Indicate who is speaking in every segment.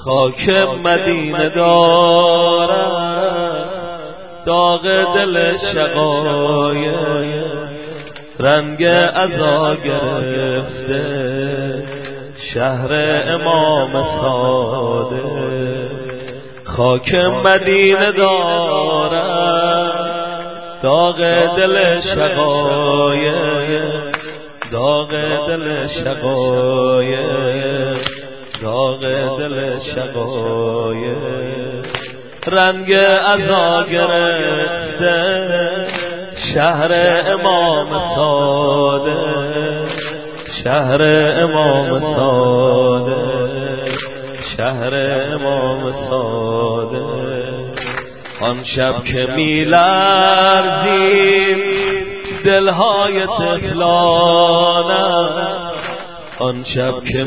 Speaker 1: خاک مدینه دارد داغ دل شقایق، رنگ عزا گرفته شهر امام صادق. خاک مدینه دارد داغ دل شقایق، داغ دل شقایق، داغ دل شقایق، رنگ عزا گرفته شهر امام صادق، شهر امام صادق، شهر امام صادق. آن شب که می‌لرزید دلهای طفلانه، آن شب که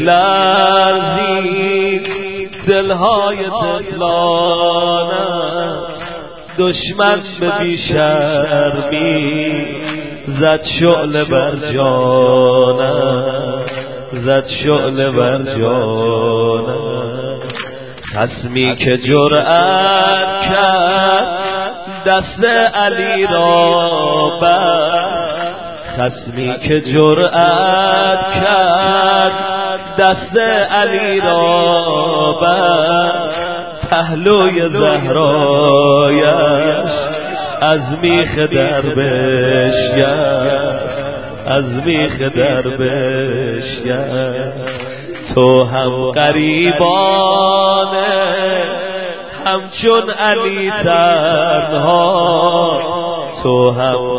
Speaker 1: می‌لرزید دلهای طفلانه، دشمن به بی‌شرمی زد شعله بر جانم، زد شعله بر جانم. خصمی که جرأت کرد دست علی را بست، خصمی که جرأت کرد دست علی را بست، پهلوی زهرایش از میخ در بشکن، از میخ در بشکن. تو هم غریبانه همچون علی تنها، تو هم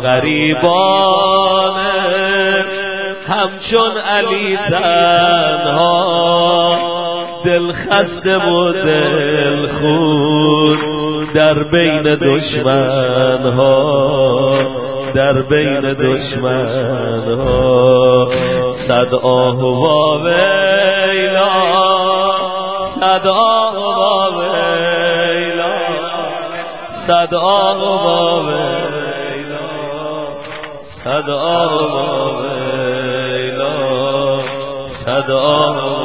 Speaker 1: غریبانه همچون علی تنها. دل خسته و دل خون در بین دشمن ها، در بین دشمن ها. صد آه و ویلا، صد آه و ویلا، صد آه و ویلا، صد آه و ویلا، صد آه و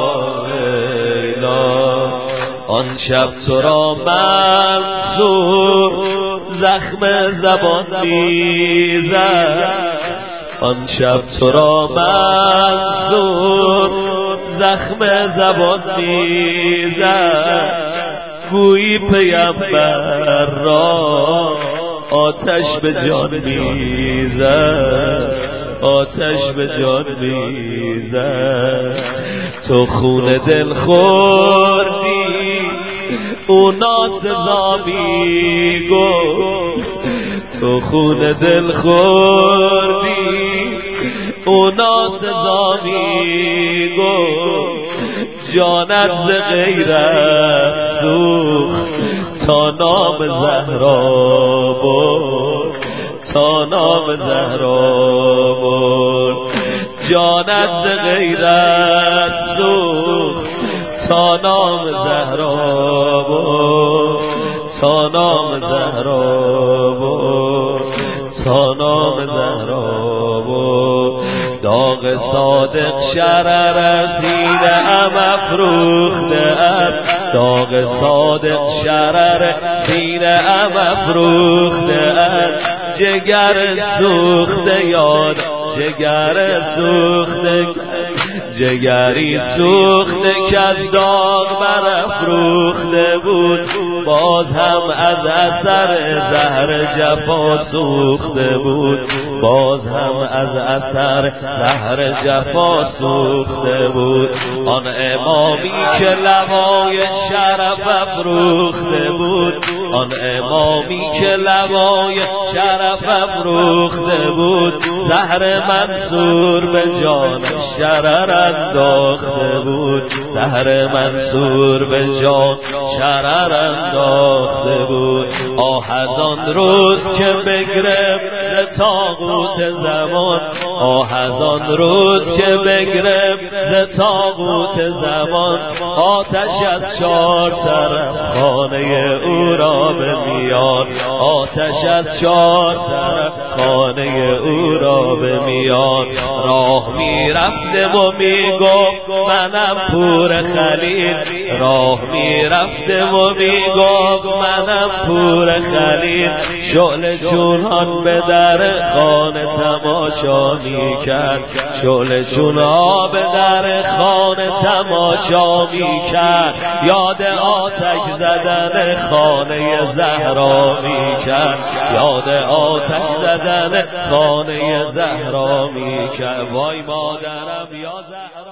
Speaker 1: ویلا. آن شب تو را منصور زخم زبان میزد، آن شب تو را منصور زخم زبان میزد. گویی پیمبر را آتش به جان میزد، آتش به جان میزد. تو خون دل خوردی او ناسزا میگفت، تو خون دل خوردی او ناسزا میگفت. جانت ز غیرت سوخت تا نام زهرا برد، تا نام زهرا برد. جانت ز غیرت سوخت تا نام زهرا برد، تا نام زهرا برد، تا نام زهرا برد. داغ صادق شرر سینه ام افروخته است، داغ صادق شرر سینه ام افروخته است. جگر سوخته یاد جگر سوخته، جگری سوخته که از داغ برافروخته بود. باز هم از اثر زهر جفا سوخته بود، باز هم از اثر زهر جفا سوخته بود. آن امامی که لوای شرف افروخته بود، آن امامی که لوای شرف افروخته بود. زهر منصور به جان شرر انداخته بود، زهر منصور به جان شرر انداخته بود. آه از آن روز که بگرفت طاغوت زمان، آه از آن روز که بگرفت طاغوت زمان. آتش از چار طرف خانه او را به میان، آتش از چار طرف خانه او را به میان. راه میرفته و میگفت منم پور خلیل، راه میرفته و میگفت منم پور خلیل. شعله جونان به در خانه تماشا میکرد، شعله جونا به در خانه تماشا میکرد، یاد آتش زدن خانه زهرا میکرد، یاد آتش زدن خانه زهرا میکرد. وای مادرم یا زهرا.